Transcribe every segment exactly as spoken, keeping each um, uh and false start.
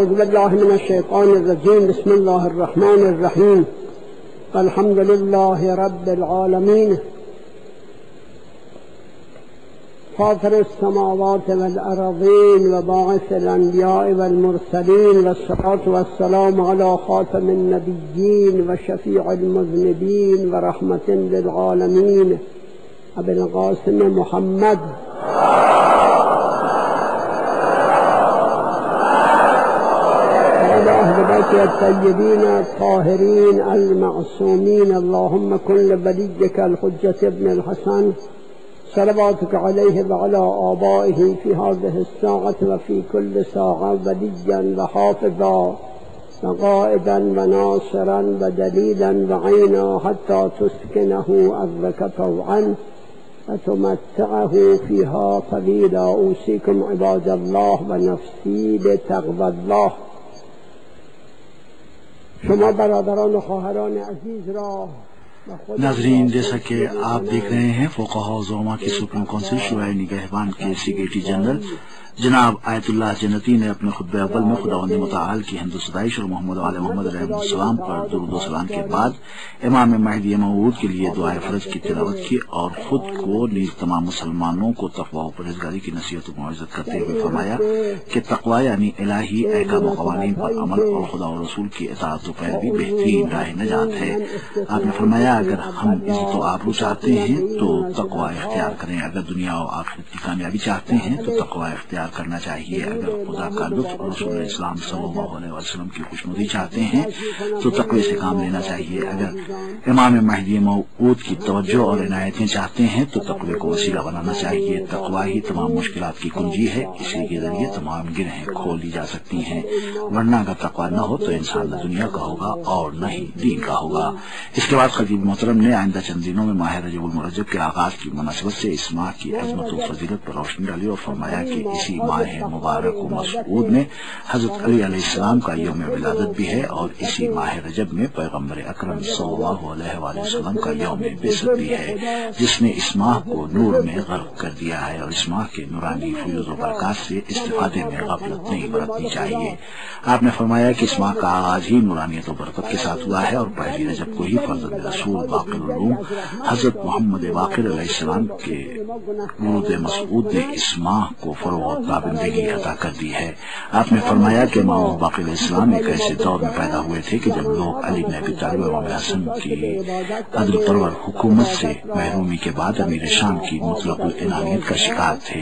أعوذ بالله من الشيطان الرجيم. بسم الله الرحمن الرحيم. الحمد لله رب العالمين فاطر السماوات والأرضين وباعث الأنبياء والمرسلين، والصلاة والسلام على خاتم النبيين وشفيع المذنبين ورحمة للعالمين أبي القاسم محمد وعلى أهل بيته الطيبين الطاهرين المعصومين. اللهم كن لوليك الحجة ابن الحسن صلواتك عليه وعلى آبائه في هذه الساعة وفي كل ساعة وليا وحافظا وقائدا وناصرا ودليلا وعينا حتى تسكنه أرضك طوعا وتمتعه فيها طويلا. أوصيكم عباد الله ونفسي بتقوى الله. شما برادران و خواهران عزیز را ناظرین، جیسا کہ آپ دیکھ رہے ہیں فقہاء و زعماء کی سپریم کونسل شورائے نگہبان کے سیکریٹری جنرل جناب آیت اللہ جنتی نے اپنے خطبہ اول میں خداوند متعال کی حمد و ستائش اور محمد علیہ محمد علیہ السلام پر درود و سلام کے بعد امام مہدی موعود کے لیے دعائے فرض کی تلاوت کی اور خود کو نیز تمام مسلمانوں کو تقوی و پرہیزگاری کی نصیحت و موعظت کرتے ہوئے فرمایا کہ تقوی یعنی الہی احکام و قوانین پر عمل اور خدا و رسول کی اطاعت و پیروی بہترین راہ نجات ہے. آپ نے فرمایا اگر ہم عزت و آبرو چاہتے ہیں تو تقوی اختیار کریں، اگر دنیا و آخرت کی کامیابی چاہتے ہیں تو تقوی اختیار کرنا چاہیے، اگر خدا کا لطف اور رسول اسلام صلی اللہ علیہ وسلم کی خوشنودی چاہتے ہیں تو تقوی سے کام لینا چاہیے، اگر امام مہدی موعود کی توجہ اور عنایتیں چاہتے ہیں تو تقوی کو وسیلہ بنانا چاہیے. تقوی ہی تمام مشکلات کی کنجی ہے، اسی کے ذریعے تمام گرہیں کھول دی جا سکتی ہیں، ورنہ اگر تقوی نہ ہو تو انسان نہ دنیا کا ہوگا اور نہ ہی دین کا ہوگا. اس کے بعد خطیب محترم نے آئندہ چند دنوں میں ماہ رجب المرجب کے آغاز کی مناسبت سے اس ماہ کی عظمت و فضیلت پر روشنی ڈالی اور فرمایا کہ اسی ماہ مبارک و مسعود میں حضرت علی علیہ السلام کا یوم ولادت بھی ہے اور اسی ماہ رجب میں پیغمبر اکرم صلی اللہ علیہ وآلہ وسلم کا یوم بعثت بھی ہے، جس نے اس ماہ کو نور میں غرق کر دیا ہے اور اس ماہ کے نورانی فیوز و برکات سے استفادے میں غفلت نہیں برتنی چاہیے. آپ نے فرمایا کہ اس ماہ کا آغاز ہی نورانیت و برکت کے ساتھ ہوا ہے اور پہلی رجب کو ہی فرزند رسول باقر العلوم حضرت محمد باقر علیہ السلام کے ورود مسعود نے اس ماہ کو فروغ و پابندگی عطا کر دی ہے. آپ نے فرمایا کہ امام باقر علیہ السلام ایک ایسے دور میں پیدا ہوئے تھے کہ جب لوگ علی بن ابی طالب و امام حسن کی عدل پرور حکومت سے محرومی کے بعد امیر شام کی مطلق العنانیت کا شکار تھے.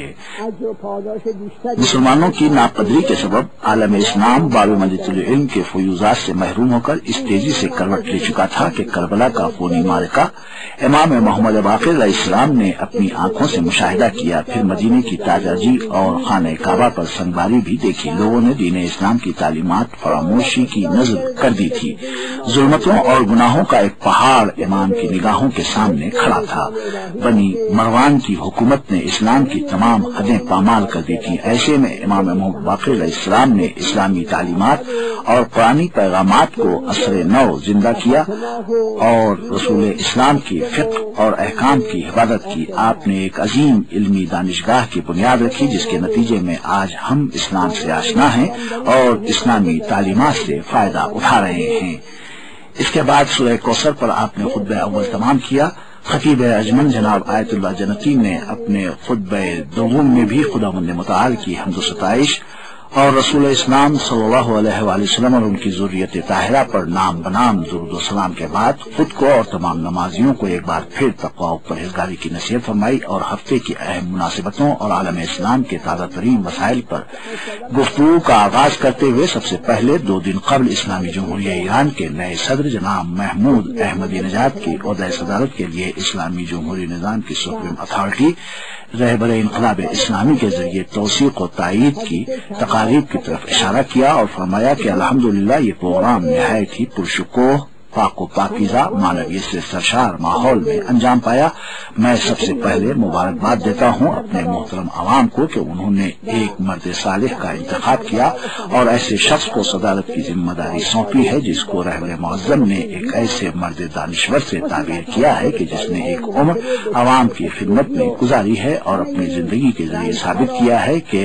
مسلمانوں کی ناقدری کے سبب عالم اسلام باب مجد العلم کے فیوزات سے محروم ہو کر اس تیزی سے کروٹ لے چکا تھا کہ کربلا کا خونی معرکہ امام محمد باقر علیہ السلام نے اپنی آنکھوں سے مشاہدہ کیا، پھر مدینے کی تاجاجی اور خانہ کعبہ پر سنگباری بھی دیکھی. لوگوں نے دین اسلام کی تعلیمات فراموشی کی نظر کر دی تھی. ظلمتوں اور گناہوں کا ایک پہاڑ امام کی نگاہوں کے سامنے کھڑا تھا. بنی مروان کی حکومت نے اسلام کی تمام حدیں پامال کر دی تھی. ایسے میں امام محمد باقر علیہ السلام نے اسلامی تعلیمات اور قرآنی پیغامات کو اثر نو زندہ کیا اور رسول اسلام کی فقہ اور احکام کی حفاظت کی. آپ نے ایک عظیم علمی دانشگاہ کی بنیاد رکھی جس کے نتیجے میں آج ہم اسلام سے آشنا ہیں اور اسلامی تعلیمات سے فائدہ اٹھا رہے ہیں. اس کے بعد سورہ کوثر پر آپ نے خطبہ اول تمام کیا. خطیب اجمن جناب آیت اللہ جنتی نے اپنے خطبہ دوم میں بھی خداوند متعال کی حمد و ستائش اور رسول اسلام صلی اللہ علیہ وآلہ وسلم اور ان کی ذریت طاہرہ پر نام بنام درود و سلام کے بعد خود کو اور تمام نمازیوں کو ایک بار پھر تقوی و پرہیزگاری کی نصیحت فرمائی اور ہفتے کی اہم مناسبتوں اور عالم اسلام کے تازہ ترین مسائل پر گفتگو کا آغاز کرتے ہوئے سب سے پہلے دو دن قبل اسلامی جمہوریہ ایران کے نئے صدر جناب محمود احمدی نژاد کی عہدہ صدارت کے لیے اسلامی جمہوری نظام کی سپریم اتھارٹی رہبر انقلاب اسلامی کے ذریعے توثیق و تائید کی تقاریب کی طرف اشارہ کیا اور فرمایا کہ الحمدللہ یہ پروگرام نہایت ہی پرشکوہ पाक व पाकीज़ा मानवीयत से सरशार माहौल में अंजाम पाया। मैं सबसे पहले मुबारकबाद देता हूँ अपने मोहतरम आवाम को कि उन्होंने एक मर्द सालिह का इंतखाब किया और ऐसे शख्स को सदारत की जिम्मेदारी सौंपी है जिसको रहबर मुअज़्ज़म ने एक ऐसे मर्द दानिश्वर से ताबीर किया है कि जिसने एक उम्र आवाम की खिदमत में गुजारी है और अपनी जिंदगी के जरिए साबित किया है कि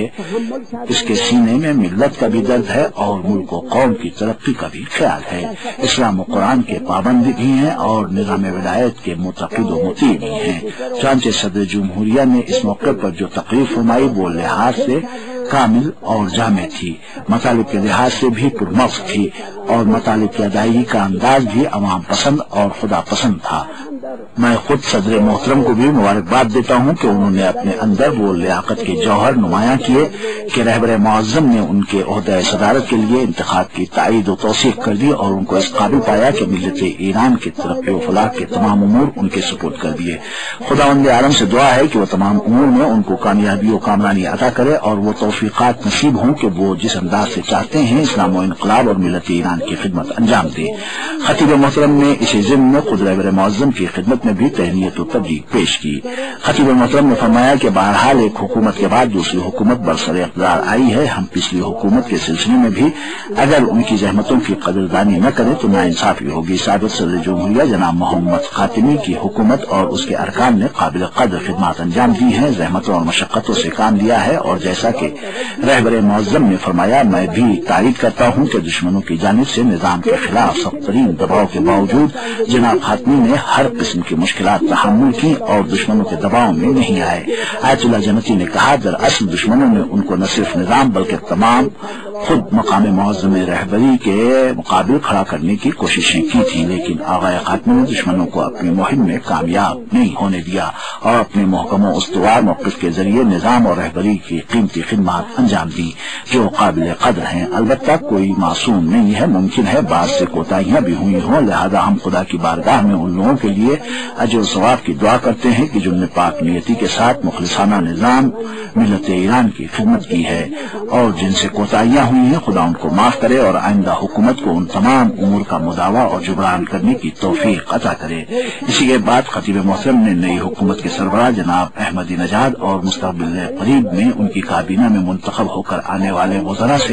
इसके सीने में मिल्लत का भी दर्द है और मुल्क व कौम की तरक्की का भी ख्याल है। इस्लाम व कुरान के पाबंद भी हैं और निज़ाम विलायत के मुतक़िद व मुती भी हैं। चुनांचे सदर जमहूरिया ने इस मौके पर जो तकरीर फरमाई वो लिहाज से कामिल और जामे थी, मतालिब के लिहाज से भी पुरमफ़्ज़ थी और मतालिब की अदायगी का अंदाज भी अवाम पसंद और खुदा पसंद था। मैं खुद सदर मोहतरम को भी मुबारकबाद देता हूँ कि उन्होंने अपने अंदर वो लियाकत के जौहर नुमाया किए कि रहबर मुअज़्ज़म ने उनके ओहदे सदारत के लिए इंतखाब की ताईद व तौसीक़ कर दी और उनको इस काबिल पाया कि मिल्लत ईरान की तरक्की व फलाह के तमाम उमूर उनके सुपुर्द कर दिए। खुदावंद आलम से दुआ है कि वो तमाम उमूर में उनको कामयाबी व कामरानी अता करे और वो तौफीक़ात नसीब हों कि वो जिस अंदाज से चाहते हैं इस्लाम व इनकलाब और मिल्लत ईरान की खिदमत अंजाम दें। खतीब मोहतरम ने इसी ज़िम्न में खुद रहबर मुअज़्ज़म की खिदमत में भी तहनीयत व तबरीक पेश की। खतीब मोहतरम ने फरमाया कि बहरहाल एक हुकूमत के बाद दूसरी हुकूमत बरसरे इक़्तिदार आई है। हम पिछली हुकूमत के सिलसिले में भी अगर उनकी जहमतों की कदरदानी न करें तो नाइंसाफी होगी। साबिक़ सदर जमहूरिया जनाब मोहम्मद खातिमी की हुकूमत और उसके अरकान ने काबिल कदर खिदमत अंजाम दी हैं, जहमतों और मशक्क़तों से काम लिया है और जैसा कि रहबर मुअज़्ज़म ने फरमाया मैं भी तारीद करता हूँ कि दुश्मनों की जानिब से निज़ाम के खिलाफ सख्त तरीन दबाव के बावजूद जनाब खातिमी ने हर किस्म की मुश्किलात तहम्मुल की और दुश्मनों के दबाव में नहीं आए। आयतुल्लाह जन्नती ने कहा दरअसल दुश्मनों ने उनको न सिर्फ निज़ाम बल्कि तमाम खुद मकाम मुअज़्ज़म रहबरी के मुकाबिल खड़ा करने की कोशिशें की थी, लेकिन आग़ाए खातिमी ने दुश्मनों को अपनी मुहिम में कामयाब नहीं होने दिया और अपने महकम व उस्तवार मौक़िफ़ के जरिए निज़ाम और रहबरी की कीमती खिदमत अंजाम दी जो काबिल कदर हैं। अलबत्ता कोई मासूम नहीं है, मुमकिन है बाद से कोताहियां भी हुई हों, लिहाजा हम खुदा की बारगाह में उन लोगों के लिए अजर सवाब की दुआ करते हैं कि जिन्होंने पाक नियति के साथ मुखलिसाना निज़ाम मिल्लत ईरान की खिदमत की है और जिनसे कोताहियां हुई हैं खुदा उनको माफ करे और आइंदा हुकूमत को उन तमाम उमूर का मुदावा और जुबरान करने की तौफीक अता करे। इसी के बाद खतीब मोहतरम ने नई हुकूमत के सरबराह जनाब अहमदी नजाद और मुस्तक़बिल करीब में उनकी काबीना में मुंतखब होकर आने वाले वज़रा से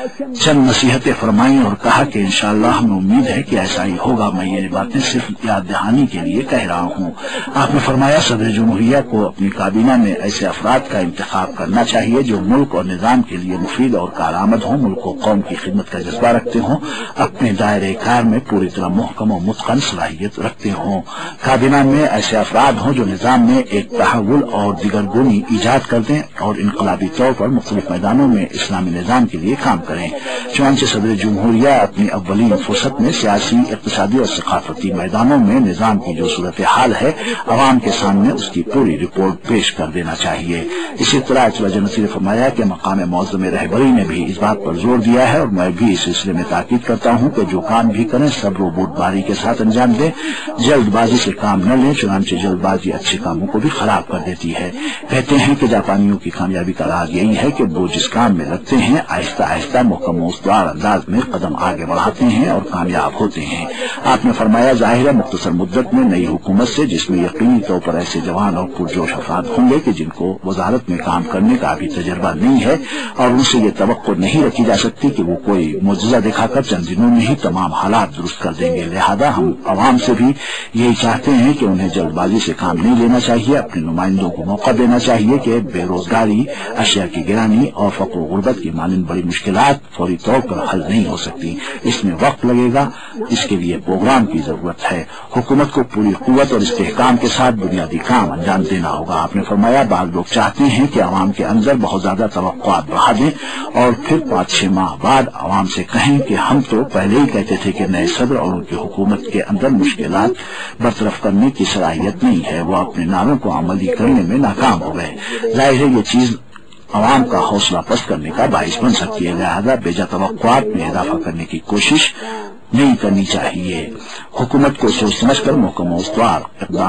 चंद नसीहतें फरमाई और कहा कि इंशाअल्लाह हमें उम्मीद है कि ऐसा ही होगा। मैं ये बातें सिर्फ याद दहानी के लिए कह रहा हूँ। आपने फरमाया सदर जमहूरिया को अपनी काबीना में ऐसे अफराद का इंतखाब करना चाहिए जो मुल्क और निज़ाम के लिए मुफीद और कारआमद हों, मुल्क और कौम की खिदमत का जज्बा रखते हों, अपने दायरे कार में पूरी तरह मुहकम और मुतक़न सलाहियत रखते हों। काबीना में ऐसे अफराद हों जो निज़ाम में एक तहव्वुल और दिगरगुनी ईजाद कर दें और इनकलाबी तौर पर मुख्तलिफ मैदानों में इस्लामी निज़ाम के लिए काम करें। चुनांचे सदर जमहूरिया अपनी अव्वलीन फुर्सत में सियासी, इक़्तिसादी और सकाफती मैदानों में निज़ाम की जो सूरत हाल है अवाम के सामने उसकी पूरी रिपोर्ट पेश कर देना चाहिए। इसी तरह आयतुल्लाह जन्नती ने फरमाया कि मकाम मुअज़्ज़म रहबरी ने भी इस बात पर जोर दिया है और मैं भी इस सिलसिले में ताकीद करता हूँ कि जो काम भी करें सब्र व बूटबारी के साथ अंजाम दें, जल्दबाजी से काम न लें, चुनांचे जल्दबाजी अच्छे कामों को भी खराब कर देती है। कहते हैं कि जापानियों की कामयाबी का राज यही है कि वो जिस काम में लगते हैं आहिस्ता आहिस्ता मुहकम उस्तवार अंदाज में कदम आगे बढ़ाते हैं और कामयाब होते हैं। आपने फरमाया जाहिर है मुख्तसर मुद्दत में नई हुकूमत से जिसमें यकीनी तौर पर ऐसे जवान और पुरजोश अफराद होंगे कि जिनको वजारत में काम करने का अभी तजर्बा नहीं है और उनसे ये तवक्को नहीं रखी जा सकती कि वो कोई मुअज्जिज़ा दिखाकर चंद दिनों में ही तमाम हालात दुरुस्त कर देंगे। लिहाजा हम अवाम से भी यही चाहते हैं कि उन्हें जल्दबाजी से काम नहीं लेना चाहिए, अपने नुमाइंदों को मौका देना चाहिए कि बेरोजगारी, अशिया की गिरानी और फक़्र व गुर्बत की मानंद बड़ी मुश्किलात फौरी तौर पर हल नहीं हो सकती। इसमें वक्त लगेगा, इसके लिए प्रोग्राम की जरूरत है। हुकूमत को पूरी कुव्वत और इस्तेहकाम के साथ बुनियादी काम अंजाम देना होगा। आपने फरमाया बाद लोग चाहते हैं कि अवाम के अंदर बहुत ज्यादा तवक्कुआत बढ़ा दें और फिर पाँच छह माह बाद अवाम से कहें कि हम तो पहले ही कहते थे कि नए सदर और उनकी हुकूमत के अंदर मुश्किलात बरतरफ करने की सलाहियत नहीं है, वो अपने नारों को अमली करने में नाकाम हो गए। जाहिर है ये चीज अवाम का हौसला पस्त करने का बाइस बन सकती है। लिहाजा बेजा तवक्कुआत में इजाफा करने की कोशिश नहीं करनी चाहिए। हुकूमत को सोच समझ कर मुहकम उस्तवार इक़दाम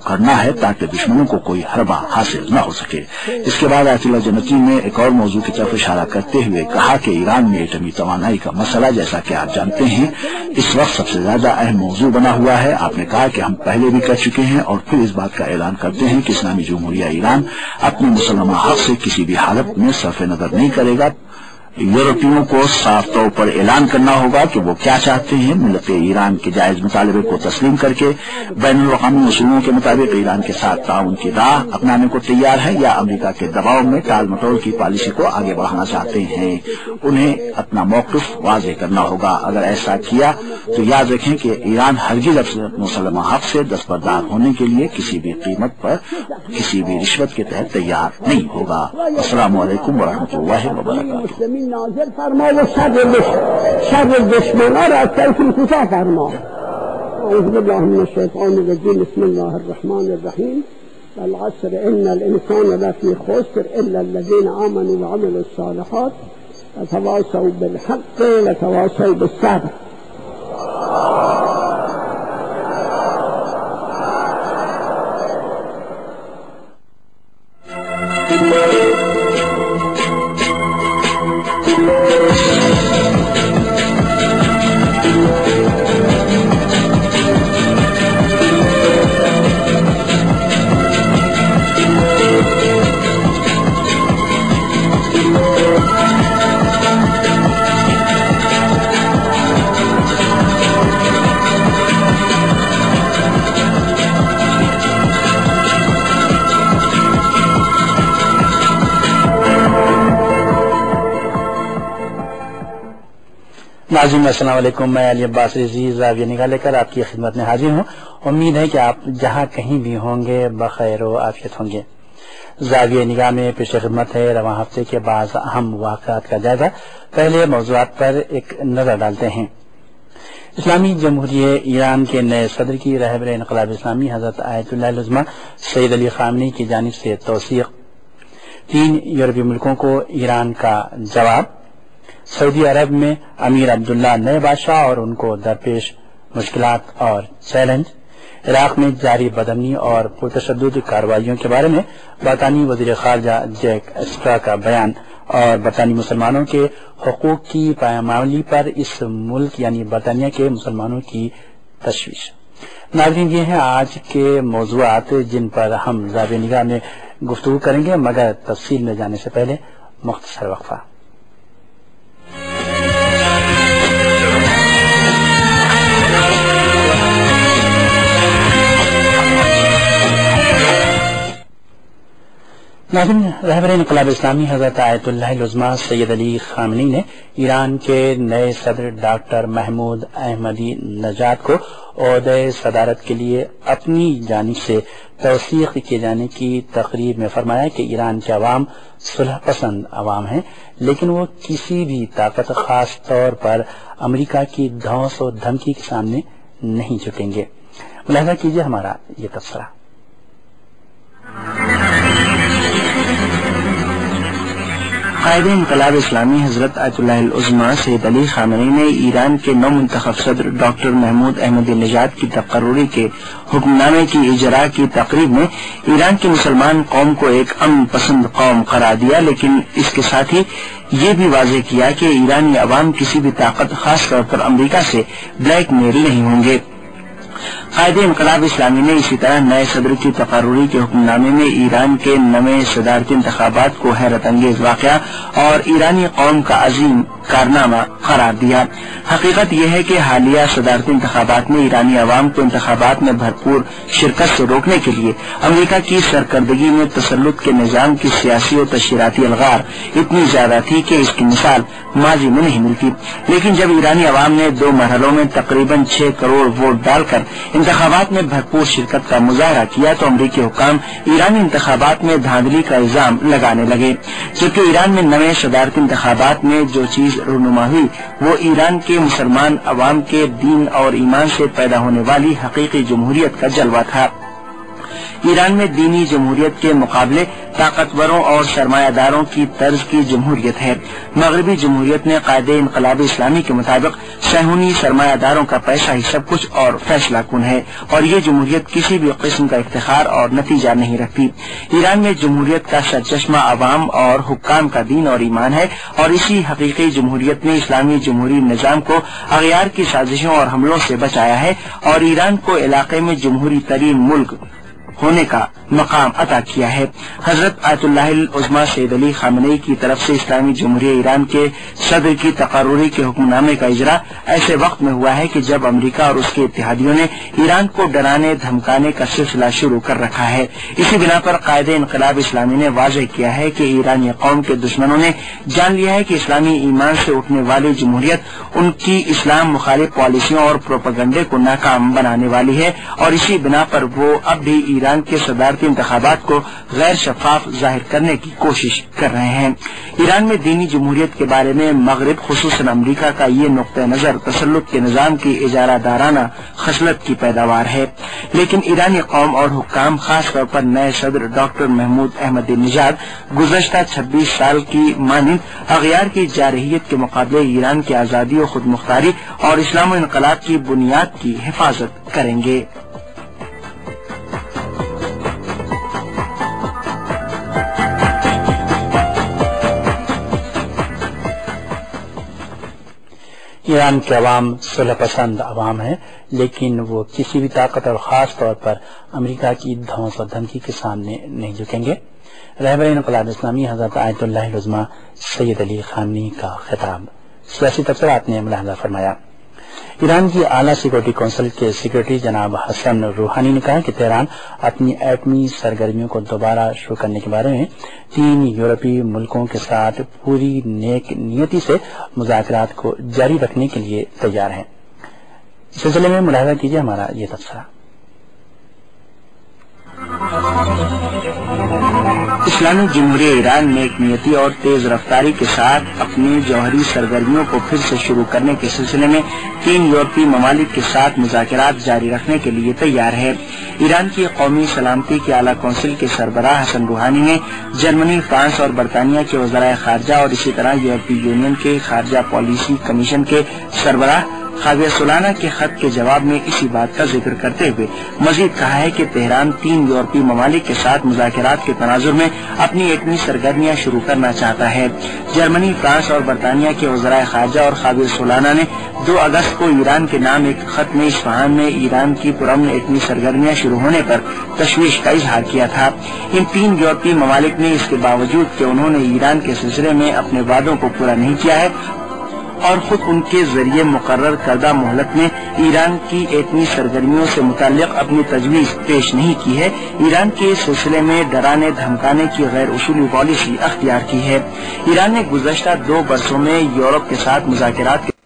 کرنا ہے تاکہ دشمنوں کو کوئی حربہ حاصل نہ ہو سکے۔ اس کے بعد آیت اللہ جنتی نے ایک اور موضوع کی طرف اشارہ کرتے ہوئے کہا کہ ایران میں ایٹمی توانائی کا مسئلہ جیسا کہ آپ جانتے ہیں اس وقت سب سے زیادہ اہم موضوع بنا ہوا ہے۔ آپ نے کہا کہ ہم پہلے بھی کر چکے ہیں اور پھر اس بات کا اعلان کرتے ہیں کہ اسلامی جمہوریہ ایران اپنے مسلمہ حق سے کسی بھی حالت میں صرف نظر نہیں کرے گا۔ یورپیوں کو صاف طور پر اعلان کرنا ہوگا کہ وہ کیا چاہتے ہیں۔ ملت ایران کے جائز مطالبے کو تسلیم کر کے بین الاقوامی اصولوں کے مطابق ایران کے ساتھ تعاون کی راہ اپنانے کو تیار ہے یا امریکہ کے دباؤ میں ٹال مٹول کی پالیسی کو آگے بڑھانا چاہتے ہیں۔ انہیں اپنا موقف واضح کرنا ہوگا۔ اگر ایسا کیا تو یاد رکھیں کہ ایران ہرگز مسلمہ حق سے دستبردار ہونے کے لیے کسی بھی قیمت پر کسی بھی رشوت کے تحت تیار نہیں ہوگا۔ السلام علیکم ورحمۃ اللہ وبرکاتہ۔ نازل فرما و شر شر دشمنان را تلفی کوتاه فرما. اعوذ بالله من الشیطان الرجیم. بسم الله الرحمن الرحیم. والعصر ان الانسان لفی خسر الا الذين آمنوا وعملوا الصالحات وتواصوا بالحق وتواصوا بالصبر. ناظرین السلام علیکم، میں علی عباس رضوی زاویہ نگاہ لے کر آپ کی خدمت میں حاضر ہوں۔ امید ہے کہ آپ جہاں کہیں بھی ہوں گے بخیر و عافیت ہوں گے۔ زاویہ نگاہ میں پیش خدمت ہے رواں ہفتے کے بعض اہم واقعات کا جائزہ۔ پہلے موضوعات پر ایک نظر ڈالتے ہیں۔ اسلامی جمہوریہ ایران کے نئے صدر کی رہبر انقلاب اسلامی حضرت آیت اللہ العظمہ سید علی خامنئی کی جانب سے توثیق، تین یورپی ملکوں کو ایران کا جواب، سعودی عرب میں امیر عبداللہ نئے بادشاہ اور ان کو درپیش مشکلات اور چیلنج، عراق میں جاری بدامنی اور پرتشدد کارروائیوں کے بارے میں برطانوی وزیر خارجہ جیک اسٹرا کا بیان، اور برطانوی مسلمانوں کے حقوق کی پایمالی پر اس ملک یعنی برطانیہ کے مسلمانوں کی تشویش۔ ناظرین، یہ ہیں آج کے موضوعات جن پر ہم زاویہ نگاہ میں گفتگو کریں گے، مگر تفصیل میں جانے سے پہلے مختصر وقفہ۔ ناظرین، رہبر انقلاب اسلامی حضرت آیت اللہ العظمہ سید علی خامنئی نے ایران کے نئے صدر ڈاکٹر محمود احمدی نژاد کو عہدہ صدارت کے لیے اپنی جانب سے توثیق کیے جانے کی تقریب میں فرمایا کہ ایران کے عوام صلح پسند عوام ہیں، لیکن وہ کسی بھی طاقت، خاص طور پر امریکہ کی دھوس و دھمکی کے سامنے نہیں جھکیں گے۔ ملاحظہ کیجیے ہمارا یہ تبصرہ۔ قائد انقلاب اسلامی حضرت آیت اللہ العظمہ سید علی خامنئی نے ایران کے نو منتخب صدر ڈاکٹر محمود احمدی نژاد کی تقرری کے حکم نامے کی اجراء کی تقریب میں ایران کی مسلمان قوم کو ایک امن پسند قوم قرار دیا، لیکن اس کے ساتھ ہی یہ بھی واضح کیا کہ ایرانی عوام کسی بھی طاقت، خاص طور پر امریکہ سے بلیک میل نہیں ہوں گے۔ قائد انقلاب اسلامی نے اسی طرح نئے صدر کی تقرری کے حکم نامے میں ایران کے نئے صدارتی انتخابات کو حیرت انگیز واقعہ اور ایرانی قوم کا عظیم کارنامہ قرار دیا۔ حقیقت یہ ہے کہ حالیہ صدارتی انتخابات میں ایرانی عوام کو انتخابات میں بھرپور شرکت سے روکنے کے لیے امریکہ کی سرکردگی میں تسلط کے نظام کی سیاسی و تشہیراتی الغار اتنی زیادہ تھی کہ اس کی مثال ماضی میں نہیں ملتی، لیکن جب ایرانی عوام نے دو مرحلوں میں تقریباً چھ کروڑ ووٹ ڈال کر انتخابات میں بھرپور شرکت کا مظاہرہ کیا تو امریکی حکام ایرانی انتخابات میں دھاندلی کا الزام لگانے لگے، جبکہ ایران میں نئے صدارتی انتخابات میں جو چیز رونما ہوئی وہ ایران کے مسلمان عوام کے دین اور ایمان سے پیدا ہونے والی حقیقی جمہوریت کا جلوہ تھا۔ ایران میں دینی جمہوریت کے مقابلے طاقتوروں اور سرمایہ داروں کی طرز کی جمہوریت ہے۔ مغربی جمہوریت نے قائد انقلاب اسلامی کے مطابق صہیونی سرمایہ داروں کا پیسہ ہی سب کچھ اور فیصلہ کن ہے، اور یہ جمہوریت کسی بھی قسم کا افتخار اور نتیجہ نہیں رکھتی۔ ایران میں جمہوریت کا سرچشمہ عوام اور حکام کا دین اور ایمان ہے، اور اسی حقیقی جمہوریت نے اسلامی جمہوری نظام کو اغیار کی سازشوں اور حملوں سے بچایا ہے اور ایران کو علاقے میں جمہوری ترین ملک ہونے کا مقام عطا کیا ہے۔ حضرت آیت اللہ العظمہ سید علی خامنئی کی طرف سے اسلامی جمہوریہ ایران کے صدر کی تقرری کے حکم نامے کا اجرا ایسے وقت میں ہوا ہے کہ جب امریکہ اور اس کے اتحادیوں نے ایران کو ڈرانے دھمکانے کا سلسلہ شروع کر رکھا ہے۔ اسی بنا پر قائد انقلاب اسلامی نے واضح کیا ہے کہ ایرانی قوم کے دشمنوں نے جان لیا ہے کہ اسلامی ایمان سے اٹھنے والی جمہوریت ان کی اسلام مخالف پالیسیوں اور پروپیگنڈے کو ناکام بنانے والی ہے، اور اسی بنا پر وہ اب بھی ایران کے صدارتی انتخابات کو غیر شفاف ظاہر کرنے کی کوشش کر رہے ہیں۔ ایران میں دینی جمہوریت کے بارے میں مغرب خصوصاً امریکہ کا یہ نقطہ نظر تسلط کے نظام کی اجارہ دارانہ خصلت کی پیداوار ہے، لیکن ایرانی قوم اور حکام خاص طور پر نئے صدر ڈاکٹر محمود احمدی نژاد گزشتہ چھبیس سال کی مانند اغیار کی جارحیت کے مقابلے ایران کی آزادی و خود مختاری اور اسلام و انقلاب کی بنیاد کی حفاظت کریں گے۔ ایران کے عوام صلح پسند عوام ہیں، لیکن وہ کسی بھی طاقت اور خاص طور پر امریکہ کی دھوس اور دھمکی کے سامنے نہیں جھکیں گے۔ رہبر انقلاب اسلامی حضرت آیت اللہ العظمہ سید علی خامنئی کا خطاب۔ سیاسی تبصرات نے ملاحظہ فرمایا۔ ایران کی اعلیٰ سیکورٹی کونسل کے سیکرٹری جناب حسن روحانی نے کہا کہ تہران اپنی ایٹمی سرگرمیوں کو دوبارہ شروع کرنے کے بارے میں تین یورپی ملکوں کے ساتھ پوری نیک نیتی سے مذاکرات کو جاری رکھنے کے لیے تیار ہے۔ اس سلسلے میں ملاحظہ کیجیے ہمارا یہ تبصرہ۔ اسلامی جمہوریہ ایران نیک نیتی اور تیز رفتاری کے ساتھ اپنی جوہری سرگرمیوں کو پھر سے شروع کرنے کے سلسلے میں تین یورپی ممالک کے ساتھ مذاکرات جاری رکھنے کے لیے تیار ہے۔ ایران کی قومی سلامتی کی اعلیٰ کونسل کے سربراہ حسن روحانی نے جرمنی، فرانس اور برطانیہ کے وزرائے خارجہ اور اسی طرح یورپی یونین کے خارجہ پالیسی کمیشن کے سربراہ خاویہ سولانا کے خط کے جواب میں اسی بات کا ذکر کرتے ہوئے مزید کہا ہے کہ تہران تین یورپی ممالک کے ساتھ مذاکرات کے تناظر میں اپنی ایٹمی سرگرمیاں شروع کرنا چاہتا ہے۔ جرمنی، فرانس اور برطانیہ کے وزرائے خارجہ اور خاویہ سولانا نے دو اگست کو ایران کے نام ایک خط میں اصفہان میں ایران کی پرامن ایٹمی سرگرمیاں شروع ہونے پر تشویش کا اظہار کیا تھا۔ ان تین یورپی ممالک نے اس کے باوجود کہ انہوں نے ایران کے سلسلے میں اپنے وعدوں کو پورا نہیں کیا ہے اور خود ان کے ذریعے مقرر کردہ مہلت میں ایران کی ایٹمی سرگرمیوں سے متعلق اپنی تجویز پیش نہیں کی ہے، ایران کے سلسلے میں ڈرانے دھمکانے کی غیر اصولی پالیسی اختیار کی ہے۔ ایران نے گزشتہ دو برسوں میں یورپ کے ساتھ مذاکرات